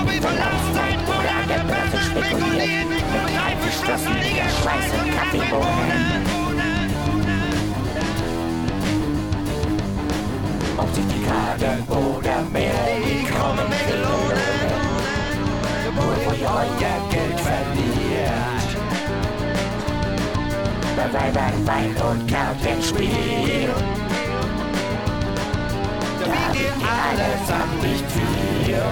will verlassen sein, oder gebessert spekulieren, mit drei verschlossenen Schweiß und Kaffeebohnen. Ob sich die Karten oder mehr die krummen Melonen, wo ihr euer Geld verliert. Bei Weibern, Wein und Kartenspiel. Da wiegt ihr allesamt nicht viel.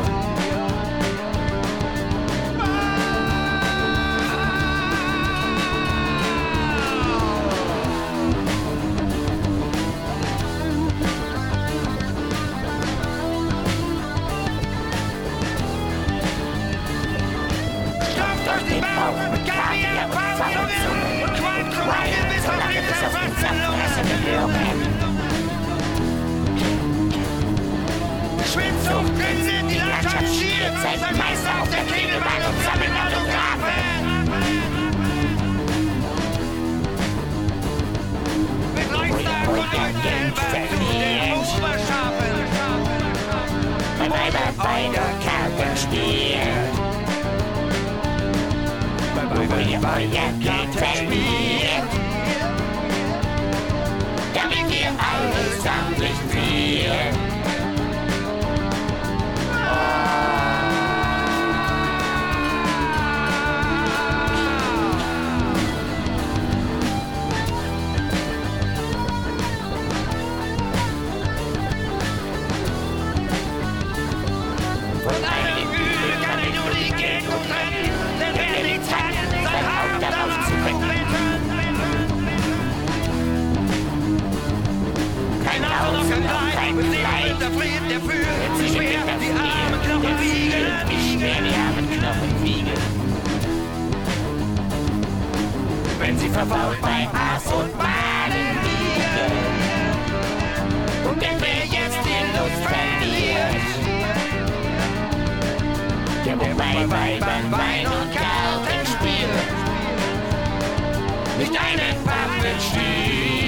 Den Bauch mit Kaviar, Pavillon und Qualmkronen bis auf den Verfressungen. Schwindsucht, Grinsen, die Landschaft schielt, seid Meister auf der Kegelbahn und sammeln Autografen. Mit Leuchtstag und Leuchtelber zu den Oberschafen. Bei Weibern, Wein und Kartenspiel. Wo ihr euer Geld verliert, damit ihr allesamt nicht friert. Von einem Übel kann ich nur die Gegend trennen, denn wer nichts hat, darauf zu kein Auto, kein Kleid, der friert, der fühlt sich schwer, die armen Knochen wiegen, wie schwer die armen Knochen wiegen. Wenn sie verbaut bei Aas und Baden liegen, und wenn wer jetzt die Lust verliert, der wo bei Weibern, Wein und Karten spielt, nicht einen Pappel stiehlt.